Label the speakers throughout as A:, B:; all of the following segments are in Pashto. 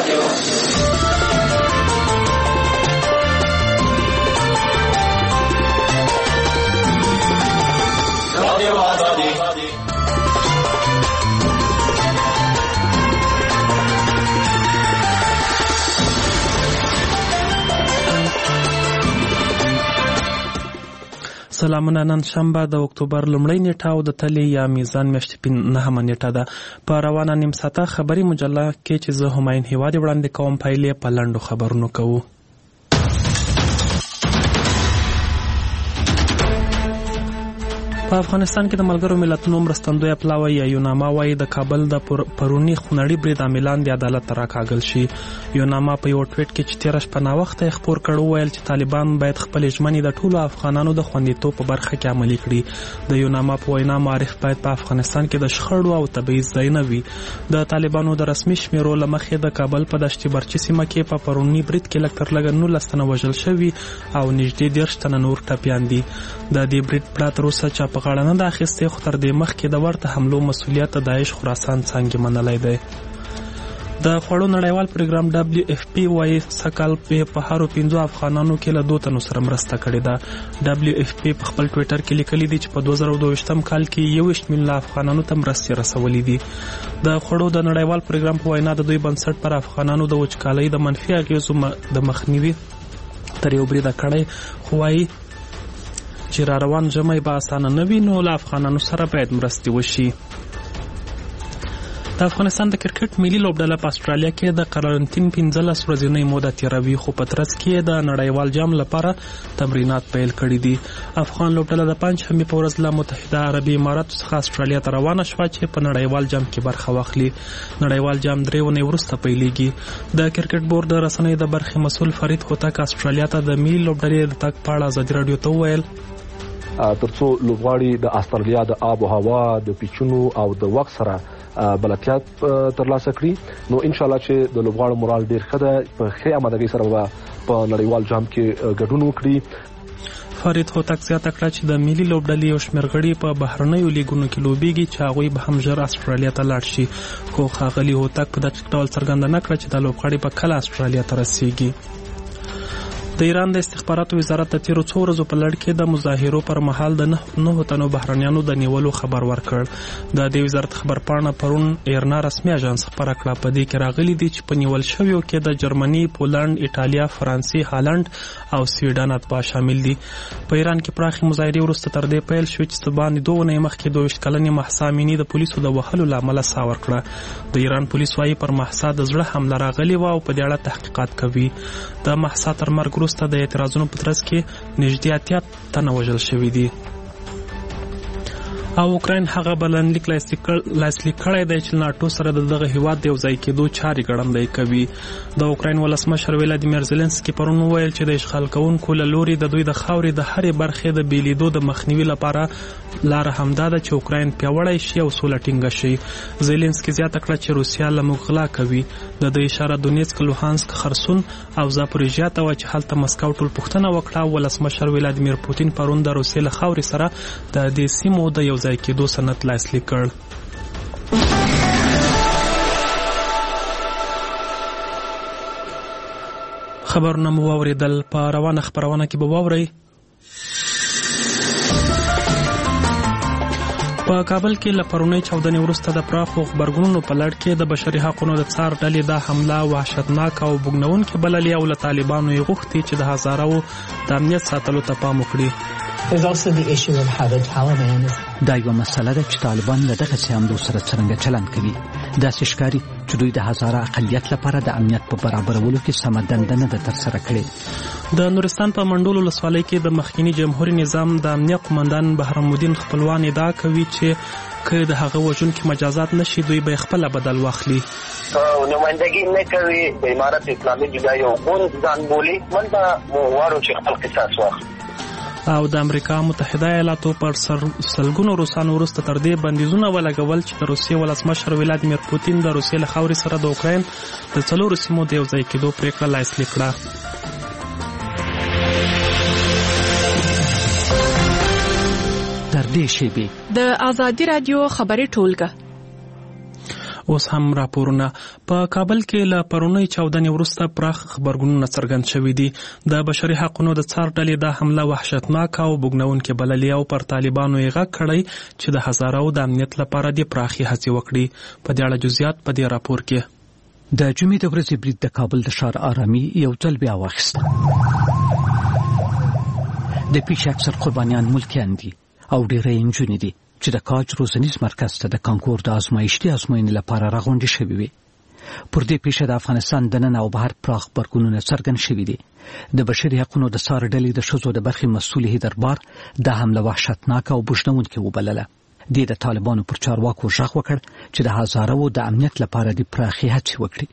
A: سلامونه. نن شنبه د اکتوبر لومړۍ نیټه او د تلې یا میزان میاشتې 9مه نیټه ده. په روانه نیم ساعته خبري مجله کې چې زه همایون هیوادي وړاندې کوم پایلې په لنډو خبرونو کوو. په افغانستان کې د ملګرو ملتونو مرستندوی پلاوی یا یوناما وايي د کابل د پرونی خونړي برید عاملان د عدالت ته راکاږل شي. یوناما په یو ټویټ کې چې تېره شپه ناوخته خپور کړو ویل چې طالبان باید خپل ژمنې د ټولو افغانانو د خوندیتوب په برخه کې عملي کړي. د یوناما په وینا معارف باید په افغانستان کې د شخړو او تبعیض ځای نه وي. د طالبانو د رسمي شمیرو له مخې د کابل په دشتي برچي سیمه کې په پرونی برید کې لږ تر لږه 19 تنه وژل شوي او نږدې 10 تنه نور ټپیان دي. د دې برید پړه تر اوسه چا په غاړه نه ده اخیستې، خو تر دې مخکې د ورته حملو مسؤلیت د داعش خراسان څانګې منلی دی. د خوړو نړیوال پروګرام WFP وايي سږکال په هرو 5 افغانانو کې له 2 تنو سره مرسته کړې ده. WFP په خپل ټویټر کې لیکلي دي چې په 2022 کال کې 21 میلیونه افغانانو ته مرستې رسولې دي. د خوړو د نړیوال پروګرام په وینا د دوی بنسټ پر افغانانو د وچکالۍ د منفي اغیزو د مخنیوي تر یو بریده کړی، خو وايي چې را روان ژمی به اسانه نه وي، نو له افغانانو سره باید مرستې وشي. د افغانستان د کرکټ ملي لوبډله په استرالیا کې د قرنطین 15 ورځې موده تیروي، خو په ترڅ کې د نړیوال جام لپاره تمرینات پیل کړي دي. افغان لوبډله د پنجشنبې په ورځ له متحده عربي اماراتو څخه استرالیا ته روانه شوه چې په نړیوال جام کې برخه واخلي. نړیوال جام 3 ونې وروسته پیلیږي. د کرکټ بورډ د رسنیو د برخې مسؤل فرید هوتک استرالیا ته د ملي لوبډلې د تګ په اړه ازادي راډیو ته وویل
B: ترڅو لوبغاړي د استرالیا د آب او هوا د پیچونو او د وخت سره بلدتیا ترلاسه کړي، نو ان شاء الله چې د لوبغاړو مورال ډیر ښه ده، په ښه آمادګۍ سره په نړیوال جام کې ګډون وکړي.
A: فرید هوتک زیاته کړه چې د ملي لوبډلې یو شمېر غړي په بهرنیو لیګونو کې لوبېږي چې هغوی به هم ژر استرالیا ته لاړ شي، خو ښاغلي هوتک په دقیق ډول څرګنده نه کړه چې د لوبغاړي به کله استرالیا ته رسیږي. د ایران د استخباراتو وزارت د تیرو 2 ورځو په لړ کې د مظاهرو پر مهال د 9 تنو بهرنیانو د نیولو خبر ورکړ. د دې وزارت خبرپاڼه پرون ایرنا رسمي اژانس خبره کړه. په دې کې راغلي دي چې په نیول شویو کې د جرمني، پولند، ایټالیا، فرانسې، هالند او سویډن اتباع شامل دي. په ایران کې پراخې مظاهرې وروسته تر دې پیل شوې چې باندې 2 ونې مخکې 22 کلنې مهسا امینی د پولیسو د وهلو له امله ساه ورکړه. د ایران پولیس وايي پر مهسا د زړه حمله راغلې وه او په دې اړه تحقیقات کوي. د مهسا تر مرګ وروسته د اعتراضونو په ترڅ کې نږدې 80 تنه وژل شوي دي. او اوکراین هغه بلنلیک لاسلیک کړی دی چې ناټو سره د دغه هیواد د یو ځای کېدو چارې ګړندۍ کوي. د اوکراین ولسمشر ولادیمیر زيلنسکي پرون وویل چې د اشغال کوونکو له لوري د دوی د خاورې د هرې برخې د بیلیدو د مخنیوي لپاره لاره همدا ده چې اوکراین پیاوړی شي او سوله ټینګه شي. زيلنسکي زیاته کړه چې روسیا له موږ غلا کوي. د دې اشاره دونیتسک، لوهانسک، خرسون او زاپوریژیا ته و چې هلته مسکو ټول پوښتنه وکړه. ولسمشر ولادیمیر پوتین پرون د روسیې له خاورې سره د دې سیمو د یو ځای کېدو سند لاسلیک کړ. خبرونه مو واورېدل. په روانه خبرونه کې به واورئ په کابل کې له پرونۍ چاودنې وروسته د پراخو غبرګونونو په لړ کې د بشري حقونو د څار ډلې دا حمله وحشتناک او بوږنوونکې بللې او له طالبانو یې غوښتي چې د هزارو د امنیت ساتلو ته پام وکړي.
C: دا یوه مسله ده چې طالبان له دغه حملو سره څرنګه چلند کوي. داسې ښکاري چې دوی د هزاره اقلیت لپاره د امنیت په برابرولو کې سمه دنده نه ده ترسره کړې.
A: د نورستان په منډول ولسوالۍ کې د مخکینی جمهوریت نظام د امنیت قومندان بهرامالدین خپلوان ادعا کوي چې که د هغه وژونکي مجازات نشي دوی به خپله بدل واخلي.
D: نمایندګي نه کوي د امارت اسلامي جدا یو ګوند ځان بولي، من به وارو چې خپل قصاص واخلي.
A: او د امریکا متحده ایالاتو پر سلګونو روسانو وروسته تر دې بندیزونه ولګول چې د روسیې ولسمشر ولادیمیر پوتین د روسیې له خاورې سره د اوکراین د 4 سیمو د یو ځای کېدو پریکړه لاسلیک کړه.
C: تر دې شیبې
E: د ازادي راډیو خبري ټولګه
A: اوس هم راپورونه. په کابل کې له پرونۍ چاودنې وروسته پراخ خبرګونونه څرګند شوي دي. د بشري حقونو د څار ډلې دا حمله وحشتناک او بوږنونکې بللې او پر طالبانو یې غږ کړی چې د هزارو د امنیت لپاره د پراخي هڅې وکړي. په دې اړه جزئیات په دې راپور کې.
C: د جمعې د ورځې برید د کابل د ښار آرامي یو ځل بیا واخیسته. د پیښې اکثر قربانیان ملکیان دي او ډېری نجونې دي چې د کاج روزنیز مرکز ته د کانکور د ازمایښتي ازموینې لپاره راغونډې شوې وي. پر دې پیښه د افغانستان دننه او بهر پراخ غبرګونونه څرګند شوي دي. د بشري حقونو د څار ډلې د ښځو د برخې مسؤل دربار د حمله وحشتناکه او بوږنونکې وبلله. د طالبانو پر چارواکو غږ وکړ چې د هزارو د امنیت لپاره د پراخي هڅې وکړي.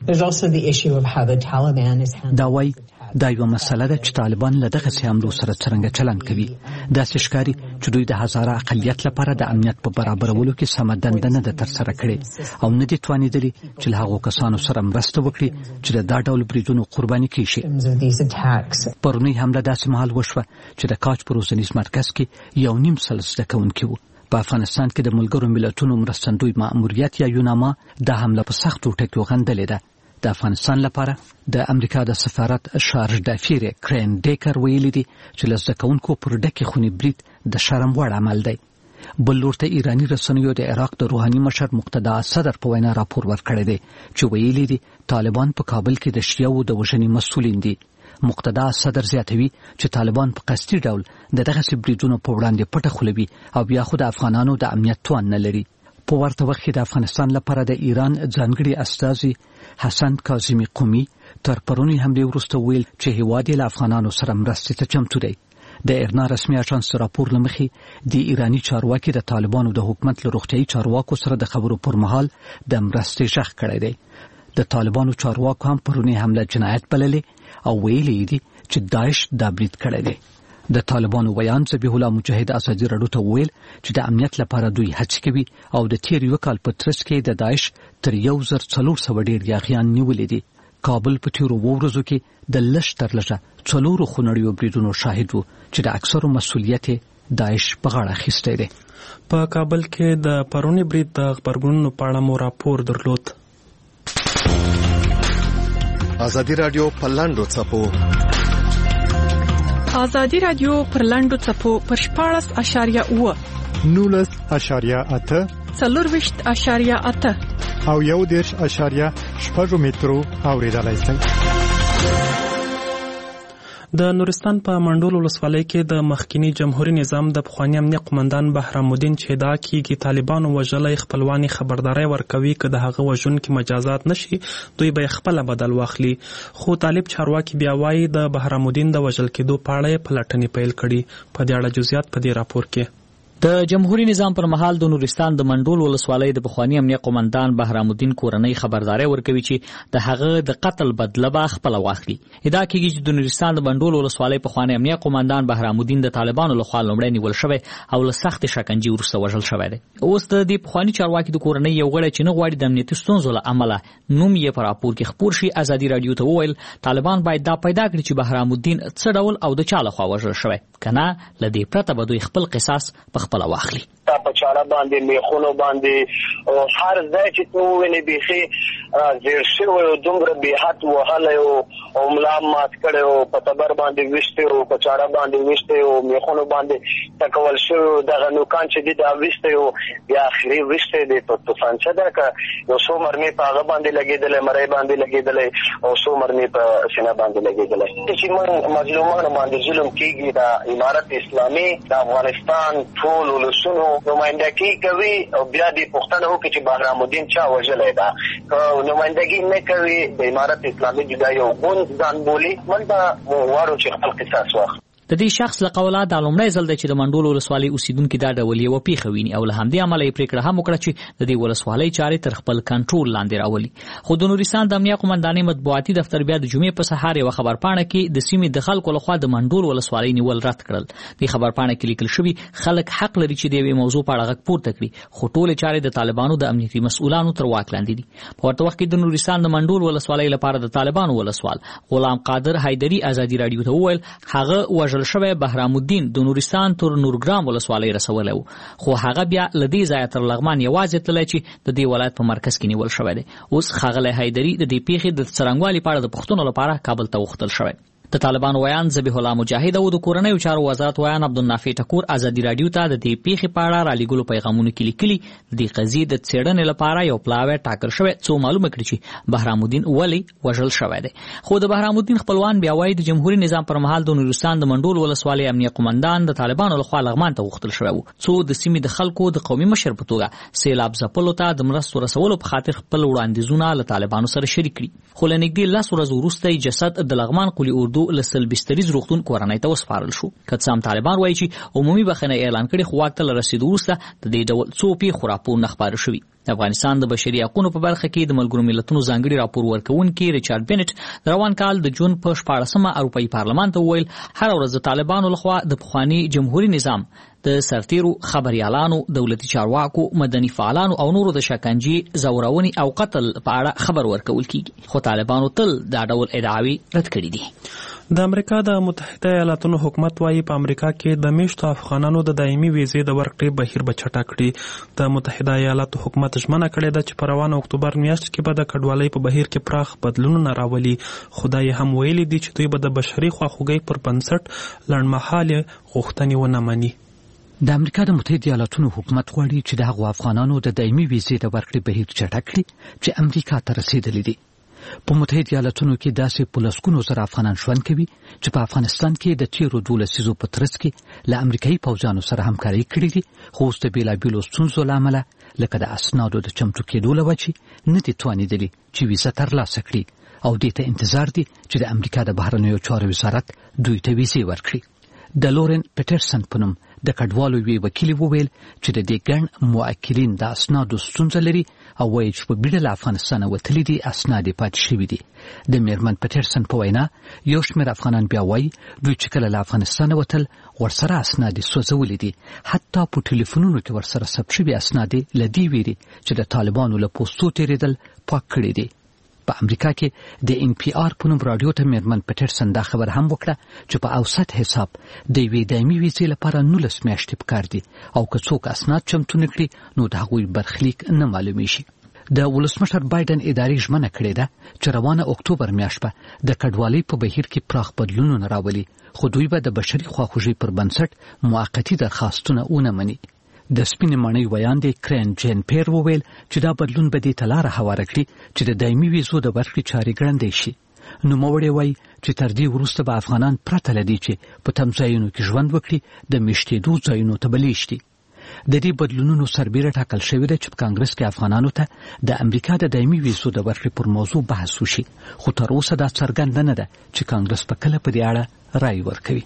C: دا وایي دا یو مسله ده چې طالبان له دغه حملو سره څرنګه چلند کوي. داسې ښکاري چې دوی د هزاره اقلیت لپاره د امنیت په برابرولو کې سمه دنده نه ده ترسره کړې او نه دي توانېدلي چې له هغو کسانو سره مرسته وکړي چې د دا ډول بریدونو قرباني کیږي. پرونۍ حمله داسې مهال وشوه چې د کاج په روزنیز مرکز کې 1.5 زده کوونکي وو. په افغانستان کې د ملګرو ملتونو مرستندوی مأموریت یا یوناما دا حمله په سختو ټکو غندلې ده. د افغانستان لپاره د امریکا د سفارت شارج دافیر کرین ډیکر ویلي دي چې له زده کوونکو پر ډکې خونې برید د شرم وړ عمل دی. بل لور ته ایراني رسنیو د عراق د روحاني مشر مقتدا صدر په وینا راپور ورکړی دی چې ویلي دي طالبان په کابل کې د شیعو د وژنې مسؤلین دي. مقتدا صدر زیاتوي چې طالبان په قصدي ډول د دغسې بریدونو په وړاندې پټه خولوي او بیا خو د افغانانو د امنیت توان نه لري. په ورته وخت کې د افغانستان لپاره د ایران ځانګړي استازي حسن کاظمی قومي تر پرونۍ حملې وروسته ویل چې هیواد یې له افغانانو سره مرستې ته چمتو دی. د ایرنا رسمي اژانس راپور له مخې د ایراني چارواکي د طالبانو د حکومت له روغتیایي چارواکو سره د خبرو پر مهال د مرستې غږ کړی دی. د طالبانو چارواکو هم پرونۍ حمله جنایت بللې او ویلي دي چې داعش دا برید کړی دی. د طالبانو ویان ذبیح الله مجاهد ازادي راډیو ته ویل چې د امنیت لپاره دوی هڅې کوي او د تیر یو کال په ترڅ کې د داعش تر 1400 ډیر یاغیان نیولې دي. کابل په تیرو ورځو کې د لږ تر لږه 4 خونړیو بریدونو شاهد وو چې د اکثرو مسؤلیت داعش په غاړه اخیستی دی.
A: په کابل کې د پرونی برید د خبرګونونو په اړه مو راپور درلود.
E: ازادي راډیو په لاندو چپو
F: ازادي راډیو پر لاندو چپو پر 14.9
G: 19.8
F: 40.8
G: او 1.6 مترو اوریدلای شئ.
A: د نورستان په منډول ولسوالۍ کې د مخکینی جمهوریت نظام د پخوانی امنیه قومندان بهرام الدین چې دا کیږي طالبانو وژلای خپلوانی خبرداري ورکوي که د هغه وژونکو مجازات نشي دوی به خپل بدل واخلي. خو طالب چارواکي بیا وایي د بهرام الدین د وژل کېدو په اړه پلټنې پیل کړي. په دې اړه جزئیات په دې راپور کې.
H: د جمهوریت نظام پر مهال د نورستان د منډول ولسوالۍ د پخوانی امنیه قومندان بهرام الدین کورنۍ خبرداري ورکوي چې د هغه د قتل بدله به خپل واخلي. ادعا کیږي چې د نورستان د منډول ولسوالۍ پخوانی امنیه قومندان بهرام الدین د طالبانو لخوا لومړی نیول شوی او له سخت شکنجې وروسته وژل شوی دی. اوس د دې پخوانی چارواکي د کورنۍ یو غړی چې نه غواړي د امنیتي ستونزو له امله نوم یې په راپور کې خپور شي ازادي راډیو ته وویل طالبان باید دا پیدا کړي چې بهرام الدین څه ډول او د چا لخوا وژل شوی کنه له دې پرته به دوی خپل قصاص په خپل واخلي.
D: په چاړه باندې میخونو باندې او هر ځای چې تو ونی بيخي زیر شوی او دومره به حد وهله او ملام مات کړو په تبر باندې وشته او په چاړه باندې وشته او میخونو باندې تکول شو دغه نوکان چې دا وشته او بیا اخري وشته د په طوفان چې دا که یو څو مرمي په هغه باندې لګیدل مړی باندې لګیدل او څو مرمي په سینه باندې لګیدل چې موږ مظلومانو باندې ظلم کیږي د امارت اسلامي د افغانستان ټول ولسونو نمائندګي کوي او بیا دې پښتنه وکړي چې بهرام الدین چا وژلای دا نمائندګي نه کوي د امارت اسلامي جدا یو ګوند ځان بولي منځه وارو چې خپل قصاص واخلي.
H: د دې شخص له قوله د لومړی ځل چې د منډول ولسوالۍ اوسیدونکو دا ډول یو پیښه ویني او له همدې عمله یې پریکړه هم وکړه چې د دې ولسوالۍ چارې تر خپل کنټرول لاندې راولي. خو د نورستان د امنیه قومندانۍ مطبوعاتي دفتر بیا د جمعې په سهار یو خبرپاڼه کې د سیمې د خلکو لخوا د منډول ولسوالۍ نیول رد کړل. د خبرپاڼه کې لیکل شوی خلک حق لري چې د یوې موضوع په اړه غږ پورته کړي خو ټول چارې د طالبانو د امنیتي مسؤلانو تر واک لاندې دي. په ورته وخت کې د نورستان د منډول ولسوالۍ لپاره د طالبانو ولسوال غلام قادر حیدری ازادي راډیو ته وویل هغه وژل وژل شوی بهرام الدین د نورستان تر نورګرام ولسوالۍ رسولی و، خو هغه بیا له دې ځایه تر لغمان یوازې تللی چې د دې ولایت په مرکز کې نیول شوی دی. اوس ښاغلی حیدري د دې پیښې د څرنګوالي په اړه د پوښتنو لپاره کابل ته وختل شوی. د طالبانو ویان ذبیح الله مجاهد او د کورنیو چارو وزارت ویان عبدالنافع ټکور ازادي راډیو ته د دې پیښې په اړه رالیږلو پیغامونو کې لیکلي د دې قضیې د څېړنې لپاره یو پلاوی ټاکل شوی څو معلومه کړي چې بهرام الدین ولې وژل شوی دی. خو د بهرام الدین خپلوان بیا وایي د جمهوریت نظام پر مهال د نورستان د منډول ولسوالۍ امنیه قومندان د طالبانو لخوا لغمان ته وختل شوی و څو د سیمې د خلکو د قومي مشر په توګه سیلاب ځپلو ته د مرستو رسولو په خاطر خپل وړاندیزونه له طالبانو سره شریک کړي. خو له نږدې 10 ورځو وروسته یې جسد د لغمان قلي اردو له سلبستري روغتون کورنۍ ته وسپارل شو. که څه هم طالبان وایي چې عمومي بخښنه اعلان کړې، خو واک ته له رسېدو وروسته د دې ډول څو پیښو راپورونه خپاره شوي. د افغانستان د بشري حقونو په برخه کې د ملګرو ملتونو ځانګړي راپور ورکوونکي ریچارډ بینټ د روان کال د جون په 14مه اروپایي پارلمان ته وویل هره ورځ د طالبانو لخوا د پخواني جمهوري نظام د سرتیرو خبريالانو، دولتي چارواکو، مدني فعالانو او نورو د شکنجې، زورونې او قتل په اړه خبر ورکول کیږي. خو طالبانو تل دا ډول ادعاوې رد کړي دي.
A: د امریکا د متحده ایالاتونو حکومت وايي په امریکا کې د میشتو افغانانو د دایمي ویزې د ورکړې بهیر به چټک کړي. د متحده ایالاتو حکومت ژمنه کړې ده چې په روانه اکتوبر میاشت کې به د کډوالۍ په بهیر کې پراخ بدلونونه راولي. خدای هم ویلي دي چې دوی به د بشري خواخوږۍ پر بنسټ لنډمهالې غوښتنې ونه مني.
C: د امریکا د متحده ایالاتونو حکومت غواړي چې د هغو افغانانو د دایمي ویزې د ورکړې بهیر چټک کړي چې امریکا ته رسیدلي دي. په متحده ایالاتونو کې داسې په لسګونو زره افغانان ژوند کوي چې په افغانستان کې د تیرو 12 لسیزو په ترڅ کې له امریکایي پوځیانو سره همکاري کړې دي، خو اوس د بېلابېلو ستونزو له امله لکه د اسنادو د چمتو کېدو له وجې نه دي توانېدلي چې ویزه ترلاسه کړي او دې ته انتظار دي چې د امریکا د بهرنیو چارو وزارت دوی ته ویزې ورکړي. د لورن پیټرسن په نوم د کډوالو وی وکیل وویل چې د دې ګڼ موکلین د اسنادو ستونزه لري او وایي چې په بیړه له افغانستانه وتلي دي اسناد یې پاتې شوي دي. د میرمن پیټرسن په وینا یو شمېر افغانان بیا وایي دوی چې کله له افغانستانه وتل ورسره اسناد یې سوځولي دي، حتی په ټلیفونونو کې ورسره ثبت شوي اسناد یې له دې ویرې چې د طالبانو له پوستو تېرېدل پاک کړي دي. په امریکا کې د NPR په نوم راډیو ته میرمن پیټرسن دا خبر هم وکړه چې په اوسط حساب د یوې دایمي ویزې لپاره 19 میاشتې پکار دي او که څوک اسناد چمتو نه کړي نو د هغوی برخلیک نه معلومیږي. د ولسمشر بایدن ادارې ژمنه کړې ده چې روانه اکتوبر میاشت به د کډوالۍ په بهیر کې پراخ بدلونونه راولي، خو دوی به د بشري خواخوږۍ پر بنسټ موقتي درخواستونه ونه مني. د سپینې ماڼۍ ویان دی کرین جین پیر وویل چې دا بدلون به دې ته لاره هواره کړي چې د دایمي ویزو د ورکړې چارې ګړندۍ شي. نوموړی وایي چې تر دې وروسته به افغانان پرته له دې چې په تم ځایونو کې ژوند وکړي د میشتېدو ځایونو ته به لیږدي. د دې بدلونونو سربیره ټاکل شوې ده چې په کانګرس کې افغانانو ته د امریکا د دایمي ویزو د ورکړې پر موضوع بحث وشي، خو تر اوسه دا څرګنده نه ده چې کانګرس په کله په دې اړه رایې ورکوي.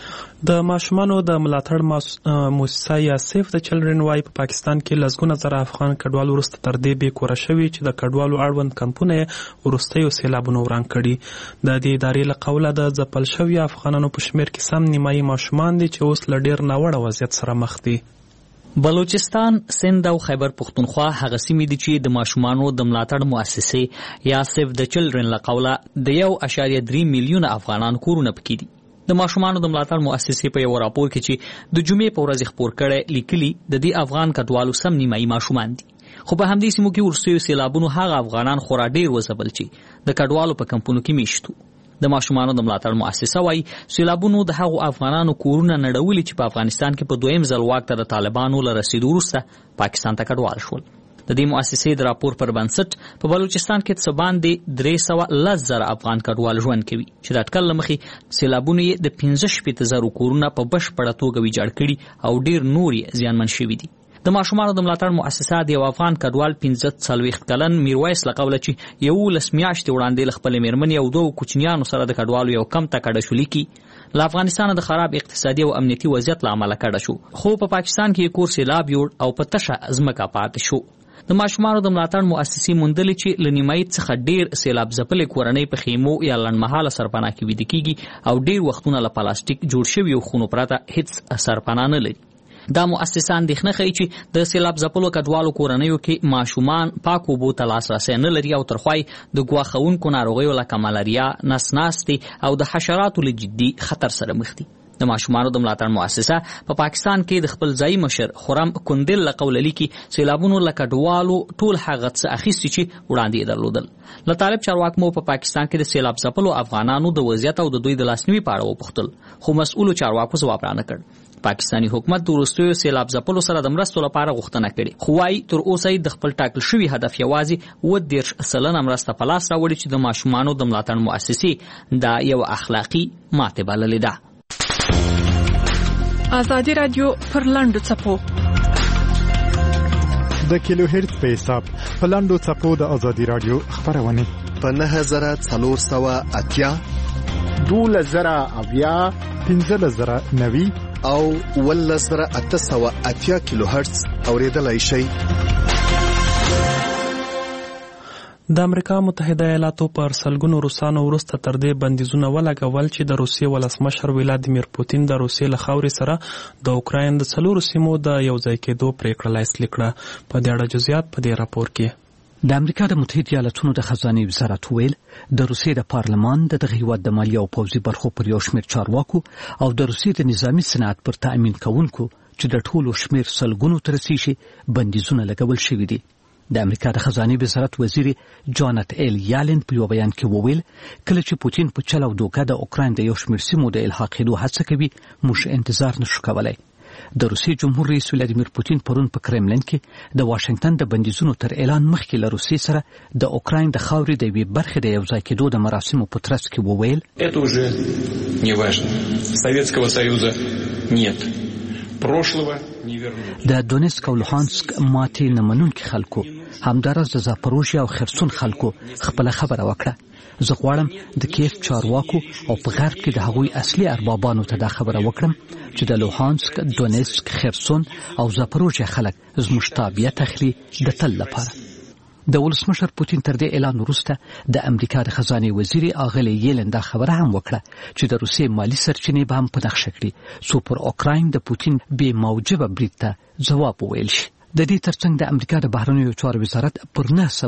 A: د ماشومانو د ملاتړ مؤسسه یا سیف د چلډرن وايي په پاکستان کې لسګونه زره افغان کډوال وروسته تر دې بې کوره شوي چې د کډوالو اړوند کمپونه یې وروستیو سیلابونو وران کړي. د دې ادارې له قوله د ځپل شویو افغانانو په شمېر کې سم نیمایي ماشومان دي چې اوس له ډېر ناوړه وضعیت سره مخ دي.
H: بلوچستان، سند او خیبر پختونخوا هغه سیمې دي چې د ماشومانو د ملاتړ مؤسسې یا سیف د چلډرن له قوله د 1.3 میلیونه افغانان کورونه پکې دي. د ماشومانو د ملاتړ مؤسسې په یو راپور کې چې د جمعې په ورځ خپور کړی لیکلي د دې افغان کډوالو سم نیمایي ماشومان دي. خو په همدې سیمو کې وروستیو سیلابونو هغه افغانان خورا ډېر وځپل چې د کډوالو په کمپونو کې میشتو. د ماشومانو د ملاتړ مؤسسه وايي سیلابونو د هغو افغانانو کورونه نړولي چې په افغانستان کې په دویم ځل واک ته د طالبانو له رسېدو وروسته پاکستان ته کډوال شول. د دې مؤسسې د راپور پر بنسټ په بلوچستان کې څه باندې 310,000 افغان کډوال ژوند کوي چې د اټکل له مخې سیلابونو یې د 15,000 کورونه په بشپړه توګه ویجاړ کړي او ډېر نور یې زیانمن شوي دي. د ماشومانو د ملاتړ مؤسسه د یو افغان کډوال 45 کلن میرویس له قوله چې 11 میاشتې وړاندې له خپلې مېرمنې او 2 کوچنیانو سره د کډوالو یو کم ته کډه شو لیکي له افغانستان د خراب اقتصادي او امنیتي وضعیت له امله کډه شو، خو په پاکستان کې کور سیلاب یوړ او په تشه ځمکه پاتې شو. د ماشومانو د ملاتړ مؤسسې موندلې چې له نیمایي څخه ډېر سیلاب ځپلې کورنۍ په خیمو یا لنډمهاله سرپناه کې ویده کېږي او ډېر وختونه له پلاستیک جوړ شویو خونو پرته هیڅ سرپناه نه لري. دا مؤسسه اندېښنه ښیي چې د سیلاب ځپلو کډوالو کورنیو کې ماشومان پاکو اوبو ته لاسرسی نه لري او ترخوای د ګواښونکو ناروغیو لکه ملاریا، نس ناستې او د حشراتو له جدي خطر سره مخ دي. د ماشومانو د ملاتړ مؤسسه په پاکستان کې د خپل ځایي مشر خرم کندل له قول لیکي سیلابونو له کډوالو ټول هغه څه اخیستي چې وړاندې درلودل. له طالب چارواکو په پاکستان کې د سیلاب ځپلو افغانانو د وضعیت او د دوی د لاسنیوي په اړه وپوښتل، خو مسؤلو چارواکو ځواب رانه کړ. پاکستاني حکومت د وروستیو سیلاب ځپلو سره د مرستو لپاره غوښتنه کړې، خو وايي تر اوسه د خپل ټاکل شوي هدف یوازې 30% مرسته په لاس راوړي چې د ماشومانو د ملاتړ مؤسسې دا یو اخلاقي ماتې بللې ده.
F: ازادي رادیو پر لاندو څپو
G: د کیلو هرتز په حساب په لاندو څپو د ازادي رادیو خبرونه
E: په 9480
G: 2000 1590
E: او 1880 کیلو هرتز اوریدلای شئ.
A: د امریکا متحده ایالاتو پر سلګونو روسانو وروسته تر دې بندیزونه ولګول چې د روسیې ولسمشر ولادیمیر پوتین د روسیې له خاورې سره د اوکراین د 4 سیمو د یوځای کېدو پریکړه لاسلیک کړه. په دې اړه جزئیات په دې راپور کې.
C: د امریکا د متحده ایالاتونو د خزانه وزارت ویل د روسیې د پارلمان د دغه هیواد د مالیه او پوځي برخو پر یو شمېر چارواکو او د روسیې د نظامی صنعت پر تأمین کوونکو چې د ټولو شمېر سلګونو تر رسیدي بندیزونه لګول شوي دي. د امریکا د خزانه وزارت وزیر جانت ایل یالن په یو بیان کې وویل کله چې پوتین په چل او دوکه د اوکراین د یو شمېر سیمو د الحاقېدو هڅه کوي موږ انتظار نشو کولای. د روسیې جمهور رئیس ولادیمیر پوتین پرون په کرملین کې د واشنگټن د بندیزونو تر اعلان مخکې له روسیې سره د اوکراین د خاورې د یوې برخې د یوځای کېدو د مراسمو په ترڅ کې وویل
I: это уже не важно советского союза нет прошлого не вернуть.
C: د دونیسک او لوهانسک ماتې نه منونکي خلکو همدارس د زاپروژیا او خرسون خلکو خپل خبره وکړه. زه غواړم د کیف چارواکو او په غرب کې د هغوی اصلي اربابانو ته دا خبره وکړم چې د لوهانسک، دونیسک، خرسون او زاپروژیا خلک زموږ تابعیت اخلي د تل لپاره. د ولسمشر پوتین تر دې اعلان وروسته د امریکا د خزانه وزیر اغلی یلن دا خبره هم وکړه چې د روسیې مالی سرچینې به هم په نښه کړي څو پر اوکراین د پوتین بې موجبه برید ته ځواب وویل شي. د دې ترڅنګ د امریکا د بهرنیو چارو وزارت پر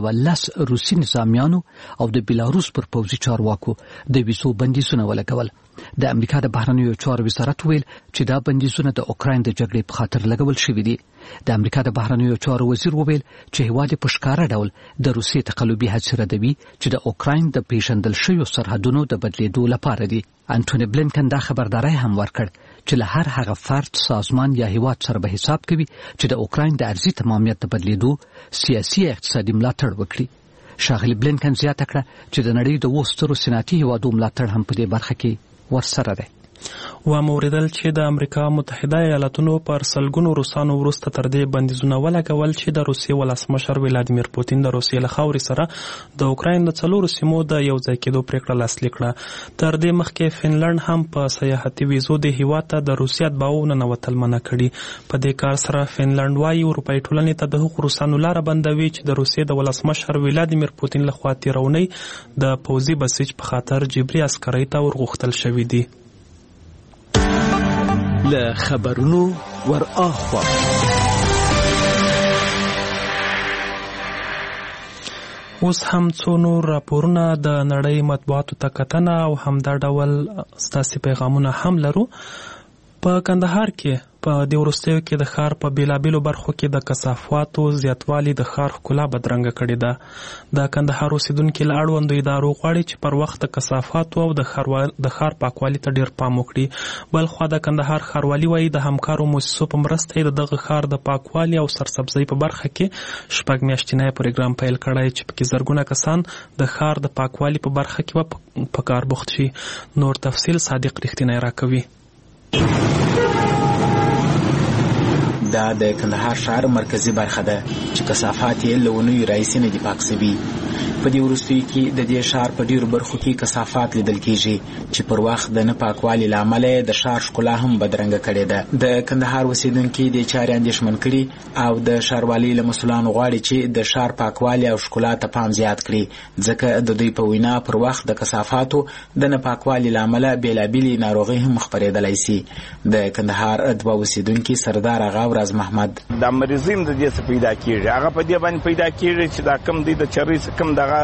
C: 910 روسي نظامیانو او د بیلاروس پر پوځي چارواکو د ویزو بندیزونه ولګول. د امریکا د بهرنیو چارو وزارت ویل چې دا بندیزونه د اوکراین د جګړې په خاطر لګول شوي دي. د امریکا د بهرنیو چارو وزیر وویل چې هیواد په ښکاره ډول د روسیې تقلبي هڅې ردوي چې د اوکراین د پیژندل شویو سرحدونو د بدلیدو لپاره دي. انټونی بلینکن دا خبرداري هم ورکړ چې له هر هغه فرد، سازمان یا هیواد سره به حساب کوي چې د اوکراین د ارضي تمامیت د بدلیدو سیاسي اقتصادي ملاتړ وکړي. ښاغلي بلینکن زیاته کړه چې د نړۍ د 2 سترو صنعتي هیوادو ملاتړ هم په دې برخه کې ورسره دی.
A: وموریدل چې د امریکا متحده ایالاتونو پر سلګونو روسانو وروسته تر دې بندیزونه ولګول چې د روسیې ولسمشر ولادیمیر پوتین د روسیې له خاورې سره د اوکراین د 4 سیمو د یوځای کېدو پریکړه لاسلیک کړه. تر دې مخکې فنلنډ هم په سیاحتي ویزو د هیواد ته د روسیې اتباعو ننوتل منع کړي. په دې کار سره فنلنډ وايي اروپایي ټولنې ته د هغو روسانو لاره بندوي چې د روسیې د ولسمشر ولادیمیر پوتین لخوا تیرونی د پوځي بسیج په خاطر جبري عسکرۍ ته ورغوښتل شوي دي.
C: له خبرونو ور اخوا
A: اوس هم څو نور راپورونه د نړۍ مطبوعاتو ته کتنه او همدا ډول ستاسې پیغامونه هم لرو. په کندهار کې په دې وروستیو کې د ښار په بیلابیلو برخو کې د کثافاتو زیاتوالی د ښار ښکلا بدرنګه کړې ده. د کندهار اوسیدونکي له اړوندو ادارو غواړي چې پر وخت د کثافاتو او د ښار پاکوالي ته ډیر پام وکړي. بلخوا د کندهار ښاروالي وایي د همکارو موسسو په مرسته یې د دغه ښار د پاکوالي او سرسبزۍ په برخه کې 6 میاشتنی پروګرام پیل کړی چې پکې زرګونه کسان د ښار د پاکوالي په برخه کې په کار بوخت شي. نور تفصیل صادق رښتینی راکوي.
J: دا د کندهار ښار مرکزی برخه ده چې کثافات یې له اونیو راهیسې نه دي پاک شوي. په دې وروستیو کې د دې ښار په ډیرو برخو کې کثافات لیدل کېږي چې پر وخت د نه پاکوالي له امله د ښار ښکلا هم بدرنګه کړې ده. د کندهار اوسیدونکي دې چارې اندېښمن کړي او د ښاروالۍ له مسؤلانو غواړي چې د ښار پاکوالي او ښکلا ته پام زیات کړي ځکه د دوی په وینا پر وخت د کثافاتو د نه پاکوالي له امله بېلابېلې ناروغۍ هم خپرېدلی سي. د کندهار 2 اوسیدونکي سردار اغا ورځ محمد
K: دا مریضیم د دې څه پیدا کیږي هغه په دې باندې پیدا کیږي چې دا کم دی د چرې کم دغه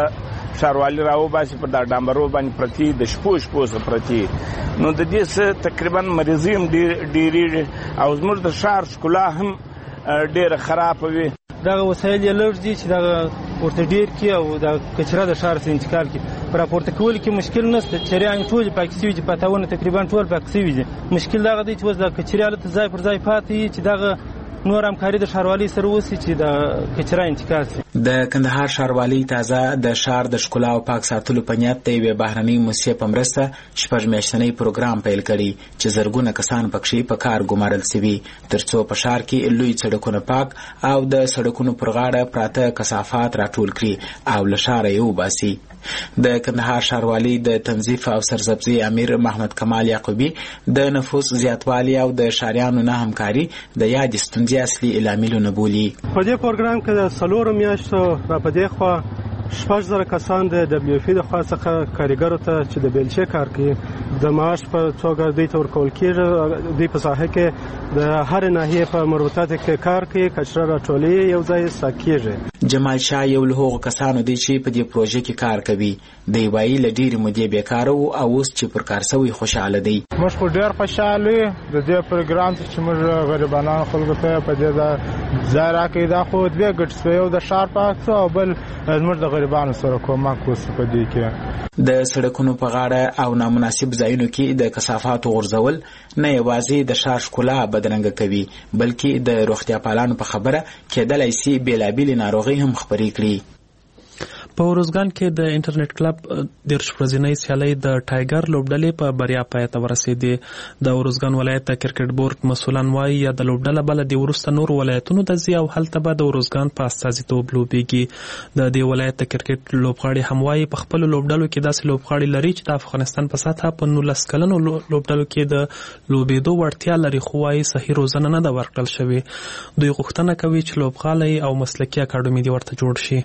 K: ښاروالي راوباسي په دا ډامبرو باندې پرتي د شپو پرتي نو د دې څه تقریبا مریضي هم ډېرېږي او زموږ د ښار ښکلا هم ډېره خرابه وي.
L: دغه وسایل یې لږ دي چې دغه ورته ډېر کړي او د کچره د ښار څخه انتقال کړي. په راپورته کولو کې مشکل نشته، چریان ټولې پاکې شوي دي، پاتاونه تقریبا ټول پاکې شوي دي. مشکل دغه دی چې اوس د کچرې هلته ځای پر ځای پاتې وي چې دغه نور همکاري د ښاروالۍ سره وشي چې د کچره انتقال شي.
J: د کندهار ښاروالۍ تازه د ښار د ښکلا او پاک ساتلو په نیت د یوې بهرنۍ موسسې په مرسته 6 میاشتنی پروګرام پیل کړي چې زرګونه کسان پکښې په کار ګمارل شوي تر څو په ښار کې لوی سړکونه پاک او د سړکونو پر غاړه پراته کثافات راټول کړي او له ښاره یې وباسي. د کندهار ښاروالۍ د تنظیف او سرسبزي امیر محمد کمال یعقوبي د نفوس زیاتوالي او د ښاریانو نه همکاري د یادې ستونزې اصلي عاملونه بولي.
L: په دې پروګرام کې د 4 میاشتو را په دې خوا 6,000 کسان د WFP د خوا څخه کارګرو ته چې د بیلچې کار کوي د معاش په توګه دوی ته ورکول کېږي. دوی په ساحه کې د هرې ناحیې په مربوطاتو کې کار کوي، کچره راټولوي، یو ځای ساک کېږي.
J: جمال شاه یو له هغو کسانو دی چې په دې پروژه کې کار کوي. دی وایي له ډېرې مودې بیکاره وو او اوس چې پر کار سوی خوشحاله دی.
M: موږ خو ډېر خوشحاله یو د دې پروګرام چې موږ غریبانو خلکو ته په دې ځای راکوي. دا خو دوې ګټې شوې، یو د ښار پاک او بل زموږ د غریبانو سره کومک وشي په دې کې.
J: د سړکونو په غاړه او نامناسب ځایونو کې د کثافاتو غورځول نه یوازې د ښار ښکلا بدرنګه کوي بلکې د روغتیا پالانو په خبره کېدلی شي بېلابېلې ناروغۍ هم خپرې کړي.
A: په اروزګان کې د انټرنیټ کلب 10 ورځنۍ سیالۍ د ټایګر لوبډلې په بریا پای ته ورسېدې. د اروزګان ولایت د کرکټ بورډ مسولان وایي یا د لوبډله بل د ورسته نور ولایتونو د زی او هلته به د اروزګان په استازیتوب لوبېږي. د دې ولایت د کرکټ لوبغاړي هم وایي په خپل لوبډلو کې داسې لوبغاړي لري چې د افغانستان په سطحه په 19 کلنو لوبډلو کې د لوبېدو وړتیا لري، خو وایي صحیح روزنه نه ده ورکړل شوې. دوی غوښتنه کوي چې لوبغاړي او مسلکي اکاډمي دې ورته جوړ شي.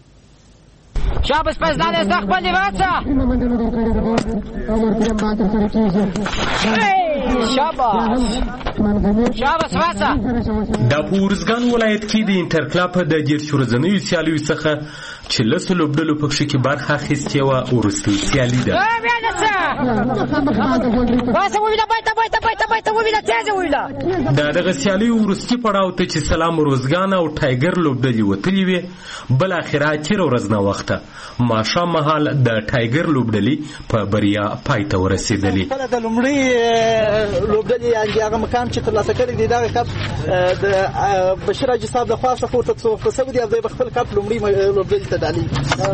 N: شاباس پس داده استقبال واسه شاباس واسه.
O: د اورزګان ولایت کې د انټر کلب د 10 ورځنیو سیالیو څخه چې لسو لوبډلو په کې برخه اخیستې وه وروستۍ سیالي ده. د دغه سیالیو وروستي پړاو ته چې سلام اورزګان او ټایګر لوبډلې وتلې وې بالاخره تېره ورځ ناوخته ماښام مهال د ټایګر لوبډلې په بریا پای ته ورسېدلې.
P: د لومړۍ لوبډلې هغه مقام چې ترلاسه کړی دی دغه کپ د بشیر حاجي صاحب د خوا څخه ورته څو وخته شوی دی او دی به خپل کپ لومړۍ لوبډلې ته ډالي.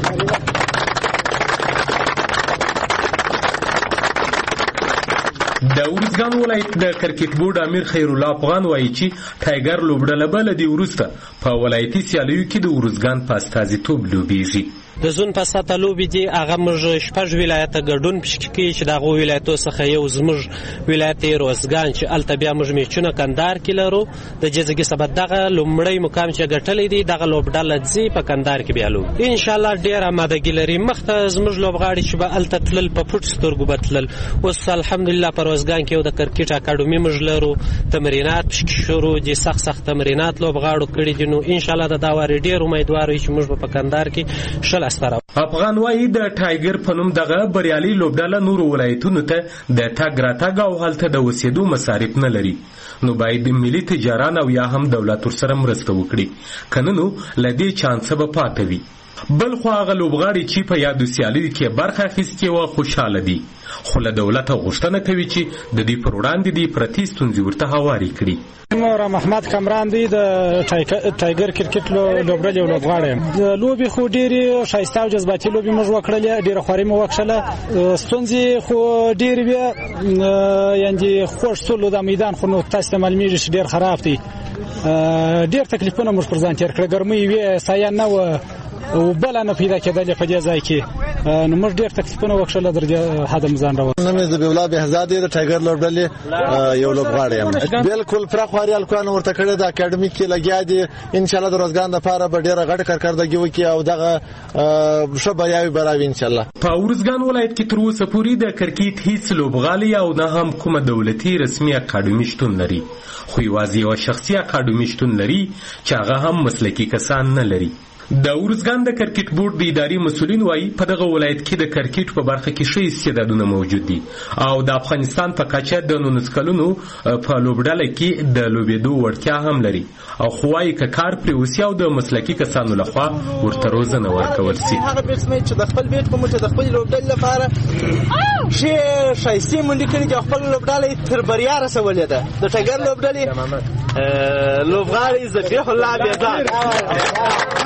O: د اورزګان ولایت د کرکټ بورډ امیر خیر الله افغان وایي چې ټایګر لوبډله به له دې وروسته په ولایتي سیالیو کې د اورزګان په استازیتوب لوبېږي.
Q: د زون په سطحه لوبې دي هغه موږ 6 ولایته ګډون پشکې کوي چې دغه ولایتو څخه یو زموږ ولایت اروزګان چې الته بیا موږ میچونه کندهار کې لرو د جزګي سبب دغه لومړی مقام چې ګټلې دي دغه لوبډله ځي په کندهار کې بیا لوب ان شاء الله ډیر آمادګي لري. مخته زموږ لوبغاړي چې به الته تلل په پټ سترګو بتلل. اوس الحمدلله په اروزګان کې یو د کرکټ اکاډمي موږ لرو، تمرینات پشکې شروع دي، سخت تمرینات لوبغاړو کړي دي. نو ان شاء الله د دا واره ډیر امیدوار یو چې موږ په کندهار کې شل
O: افغان وایي د ټایګر په نوم دغه بریالي لوبډله نورو ولایتونو ته د تګ راتګ او هلته د اوسېدو مصارف نه لري، نو باید ملي تجاران او یا هم دولت ورسره مرسته وکړي، کنه نو له دې چانسه به پاته وي. بل خو هغه لوبغاړي چې په یادو سیالیو کې برخه اخیستې وه خوشحاله دي، خو له دولته غوښتنه کوي چې د دوی پر وړاندې دې پرتې ستونزې ورته هوارې کړي.
R: نور محمد کمران دی د ټایګر کرکټ لوبډلې لوبغاړی. د لوبې خو ډېرې ښایسته او جذباتي لوبې موږ وکړلې، ډېره خواري مو وکړله، ستونزې خو ډېرې وې، یعنې خوږ سولو د میدان خو نو تاسو ته معلومېږي چې ډېر خراب دی، ډېر تکلیفونه موږ پر ځان تېر کړه، ګرمۍ وې، سایه نه وه او بل نه پیدا کېدلې په دې ځای کې، نو موږ ډېر تکلیفونه وکړله در دې حد ځان راوړ.
S: نوم یې ذبیح الله بهزاد دی، د ټایګر لوبډلې یو لوبغاړی یم. بالکل پوره خواري الکوانو ورته کړې د اکاډمیک کې لګیا دي، ان شاء الله د روزګان لپاره به ډېره غټه کارکردګي وکړي او دغه ښه بریاوې به راوړي ان شاء الله.
O: په اورزګان ولایت کې تر اوسه پورې د کرکټ هیڅ لوبغاړی او نه هم کومه دولتي رسمي اکاډمي شتون لري، خو یوازې یوه شخصي اکاډمي شتون لري چې هغه هم مسلکي کسان نه لري. د ورزګان د کرکټ بورډ د اداري مسؤلین وایي په دغه ولایت کې د کرکټ په برخه کې ښه استعدادونه موجود دي او د افغانستان په کچه د 19 کلونو په لوبډله کې د لوبېدو وړتیا هم لري او خو وايي که کار پرې وسي او د مسلکي کسانو لخوا ورته روزنه ورکول سي.
P: هغه بیټسمن چې د خپل بیټ په مټ د خپل لوبډلې لپاره شایستې منډې کړي چې خپل لوبډله تر بریا رسولې ده. د ټایګر لوبډلې لوبغاړی ذبیح الله بیزار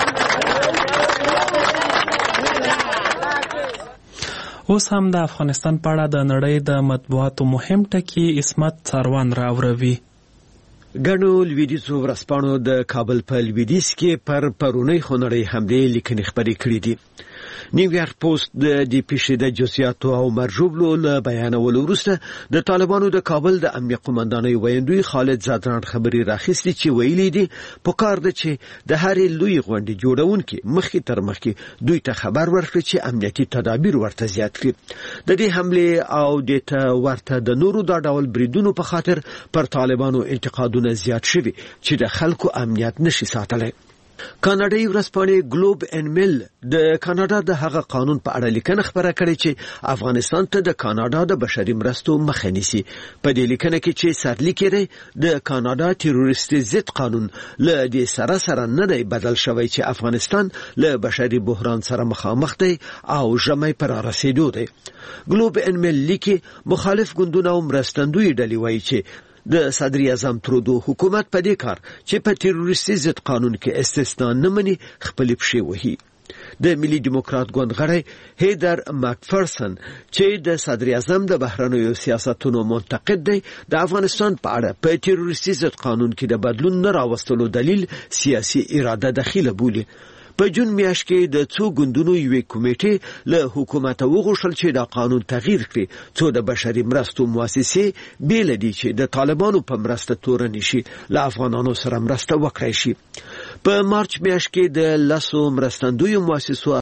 A: اوس هم د افغانستان په اړه د نړۍ د مطبوعاتو مهم ټکي عصمت څاروان راوروي.
T: ګڼو لویدیځو ورځپاڼو د کابل په لویدیځ کې پر پرونی خونړۍ حملې لیکنې خپرې کړې دي. نیویارک پوسټ د دې پیښې د جزئیاتو او مرجوبلو له بیانولو وروسته د طالبانو د کابل د امنیه قومندانۍ ویاندوی خالد زادران خبري راخیستي چې ویلي دي په کار ده چې د هرې لوی غونډې جوړونکي مخکې تر مخکې دوی ته خبر ورکړي چې امنیتي تدابیر ورته زیات کړي. د دې حملې او د ورته د نورو دا ډول بریدونو په خاطر پر طالبانو انتقادونه زیات شوي چې د خلکو امنیت نشي ساتلی. کاناډایي ورځپاڼې ګلوب ان میل د کاناډا د هغه قانون په اړه لیکنه خبره کړې چې افغانستان ته د کاناډا د بشري مرستو مخه نیسي. په دې لیکنه کې چې سرلیک یې د کاناډا تروریستي ضد قانون له دې سره نه دی بدل شوی چې افغانستان له بشري بحران سره مخامخ دی او ژمی پر رسیدو دی. ګلوب ان میل لیکي مخالف ګوندونه او مرستندوی ډلې وایي چې د صدر اعظم ترودو حکومت په دې کار چې په تروریستي ضد قانون کې استثنا نه مني خپل پښې وهي. د ملي ډیموکرات ګوند غړی هیدر ماکفرسن چې د صدر اعظم د بهرنیو سیاستونو منتقد دی د افغانستان په اړه په تروریستي ضد قانون کې د بدلون نه راوستلو دلیل سیاسي اراده داخله بولي. په جون میاشت کې د څو ګوندونو یوې کمیټې له حکومت وغوښتل چې دا قانون تغییر کړي څو د بشري مرستو مؤسسې بیل دي چې د طالبانو په مرسته تورن شي له افغانانو سره مرسته وکړي شي. په مارچ میاشت کې د لاسو مرستندوی مؤسسو